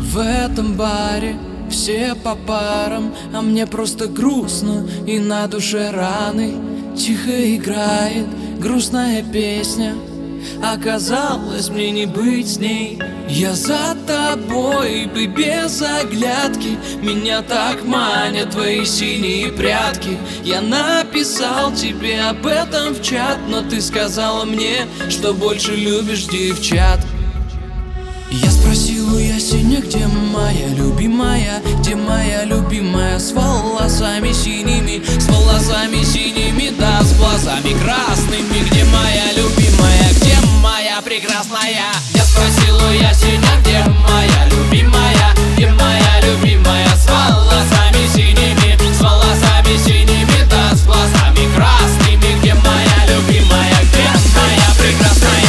В этом баре все по парам, а мне просто грустно и на душе раны. Тихо играет грустная песня, оказалось мне не быть с ней. Я за тобой бы без оглядки, меня так манят твои синие прядки. Я написал тебе об этом в чат, но ты сказала мне, что больше любишь девчат. Я спросил у Ясеня, где моя любимая, где моя любимая, с волосами синими, да, с глазами красными. Где моя любимая, где моя прекрасная? Я спросил у Ясеня, где моя любимая, где моя любимая, с волосами синими, да, с глазами красными. Где моя любимая, где моя прекрасная?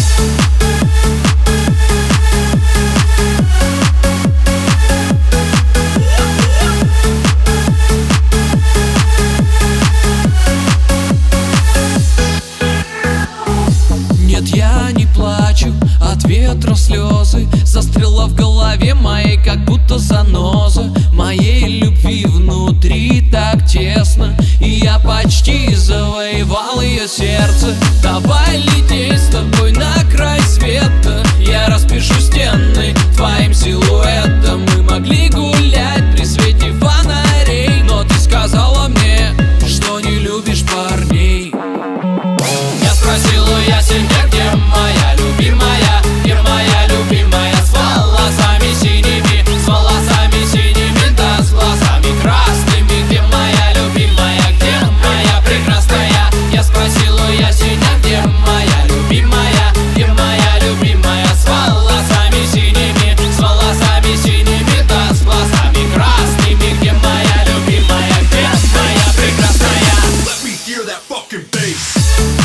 Я не плачу от ветра слезы, застряла в голове моей, как будто заноза. Моей любви внутри так тесно, и я почти завоевал ее сердце. Давай лететь с тобой на край света, я распишу стены твоим силуэтом. Мы могли гулять при свете фонарей, но ты сказала мне, что не любишь парней. Я спросил у Ясеня, где моя любимая, где моя любимая, с волосами синими, да, с глазами красными. Где моя любимая, где моя прекрасная? Я спросил у Ясеня, где моя любимая, где моя любимая, с волосами синими, да, с глазами красными. Где моя любимая, где моя прекрасная? Let me hear that fucking bass.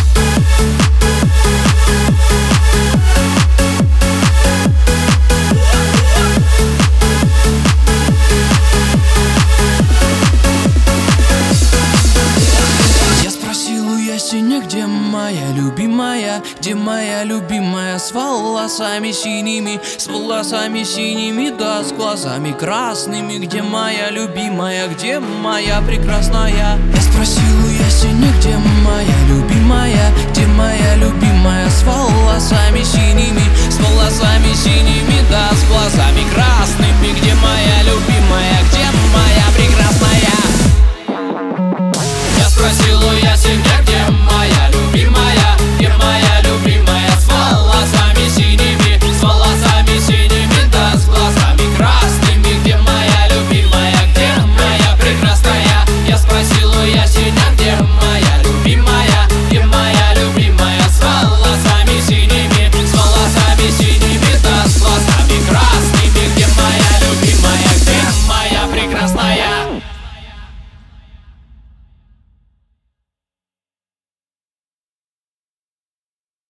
Где моя любимая, где моя любимая, с волосами синими, да, с глазами красными. Где моя любимая, где моя прекрасная? Я спросил у Ясеня, где моя любимая, где моя любимая, с волосами синими.